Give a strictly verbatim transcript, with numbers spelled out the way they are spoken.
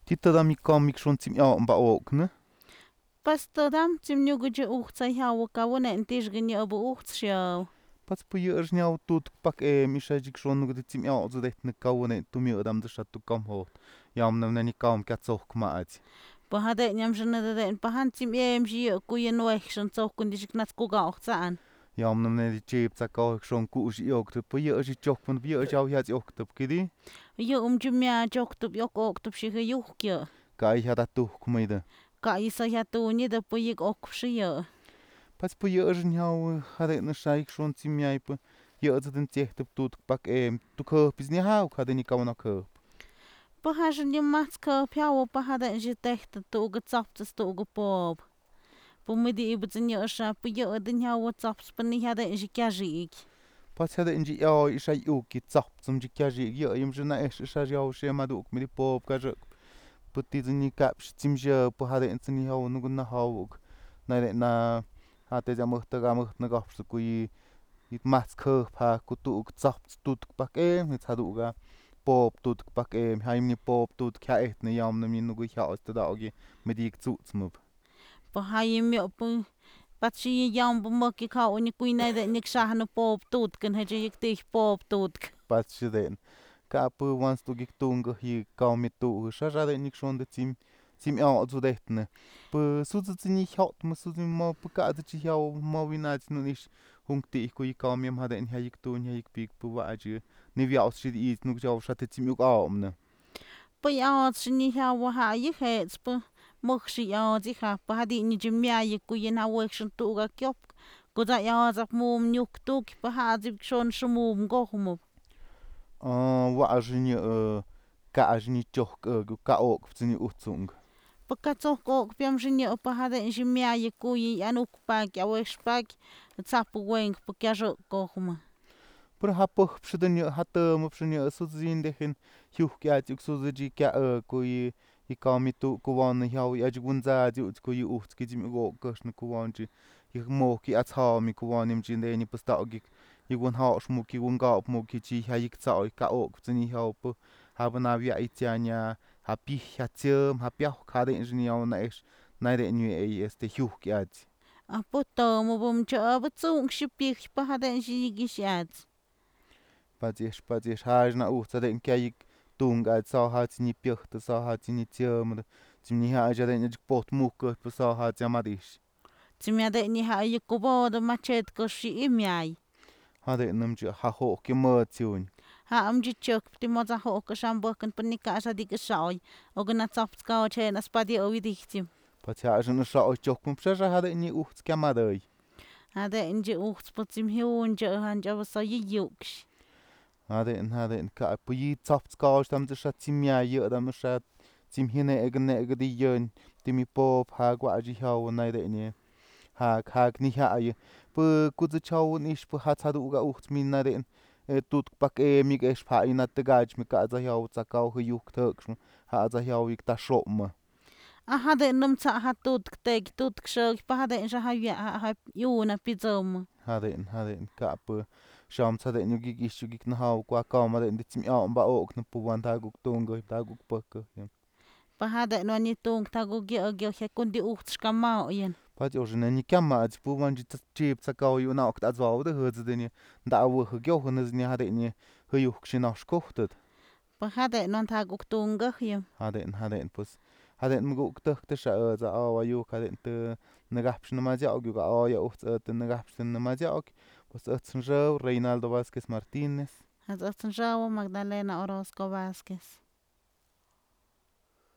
Titadam comic schon zum ja ba ok ne. Pastodam tim nyuguju uchtsa hawo kawonen tisgin yobu uchtshow. Pas pu yers nhau tut pak e mi shajik schon nugde zum ja zo det ne kawone tu mi adam de shat kam ho. Jam nam ne kam kat zok maat. Pahade nyam jana de pahan tim em ji kuyen wechson zokun disgnat kuga ochtzaan. Jam nam ne chip za ka schon ku ji ok tu pu yers chok fun bi yers jau hat ok tu kidi. Yo um jumya joktub yok oktub shihe yuhkyo. Ka i hada tu kumide. Ka isa ya tu ni de puyik okshio. Pas pu yers nhau hade ne shajik schon zum ja pu. Yers den ticht tut pak e tu ko bis ni ha hade ni kawona ko. Pahajan yung matska piawo pahada ji tehta tu uga tsaptas tu uga pob. Pumidi ibutsin yo sha pu yo den yawo tsaps pani hada ji kajik. Pas hade inji ja i shaj uki tsap zum ji kajik yo im jna es shaj jau she maduk mi pop kajik. Puti zini kaps tim je pu hade insini haw nugun na hawuk. Na na hate ja mohta ga moht na gaps ku i it mats ko pa ku tu tsap tut pak e mit hadu ga pop tut pak e haim ni pop tut ka et ne yam na mi nugu ja aus da ogi mit dik zu zum. Pahayim yo pu patsi yam bu moki ka oni kuina de nik shahna pob tut kan heje yik tich pob tut. Pas den ka pu wans tu gik tungo hi ka mi tu sha ja de nik schon de tim tim ja zu detne. Pu su zu ni hot mu su mo pu ka de chi ja mo winat nu nicht hunkte ich ku i ka mi hade in hayik tu in hayik pik pu wa ji ni vi aus shi i nu ja sha te tim uk a om ne. Pu ya tsini ha wa ha yi hets pu mokshi ya zi ha pa hadi ni jimya yi ku yin ha wekshon tu ga kyop. Ku da ya zap mum nyuk tuk pa ha zi shon shumum gohum. Wa ji ni ka ji ni chok ka ok tsini utsung. Pagkatsok ko piam jini pa hada jimya yi ku yi anuk pa ya wesh pa tsapu weng pa kya gohum. Pur hapo pshidin hato mo pshin su zin de hin hiu kya juk su ji kya ku i i ka mi tu ku wan hiau ya ji gunza ji ku i uts ki jim go goshn ku wan ji i mo ki a cha mi ku wan im jin de ni pusta gi i gun ha shmu ki gun ga mo ki ji ha ik cha ka ok tsini hiau pu ha ba na wi ai tianya ha pi ha tsem ha pya ka de jin hiau na es na de ni e este hiu kya ji. A puto mo bum cha ba tsung shipik pa hada ji gi shat. Padjes padjes ha na u ta de kya ik tung ga sa ha ni pyoch ta sa ha ni tsem tim ni ha ja de ni pot mu ko pa sa ha ja ma dis. Timya de ni ha yi ku bo da machet ko shi imyai. Ha de nam ji ha ho ki mo tsun. Ha am ji chok ti mo za ho ko sham bo kan pani ka sa di ka sai. O gna tsap ska o che na spadi o widichtim. Pa ja ja na sa o chok pum sa ha de ni u ska ma de. Ha de inji uchts po tim hiun ja han ja sa yi yuks. Ha de ha de ka pu yi tsap ska tam de sa tim ya ye da ma sa tim hine e gne e di yen ti mi pop ha gwa ji ha o na de ni. Ha ha ni ha ye. Pu ku zu chau ni pu ha cha du ga uchts min na de tut pak e mi ge spa ina te gaj mi ka za hiau za ka hu yuk tuk ha za hiau ik ta shom. A ha de num cha ha tut te tut kshok pa ha de ja ha ya ha yu na pizom. Ha de ha de ka pu sham cha de ni gi gi shu gi na ha kwa ka ma de tim ya ba ok na pu wan ta gu tung go ta gu pak. Pa ha de no ni tung ta gu gi o gi he kun di uchts ka ma o yen. Pa jo ne ni kam ma pu wan ji chip cha ka yu na ok ta zwa de hu de ni da wu hu gyo hu ni ha de ni hu yu kshin na shkohtet. Pa ha de non ta gu tung ga hi. Ha de ha de pus ha de mu gu tuk te sha za a wa yu ka de te na gap shna ma ja gu ga a ya uchts te na gap shna ma ja ok pus ats jo Reinaldo Vázquez Martínez. Ha zatsan jawo Magdalena Orozco Vázquez.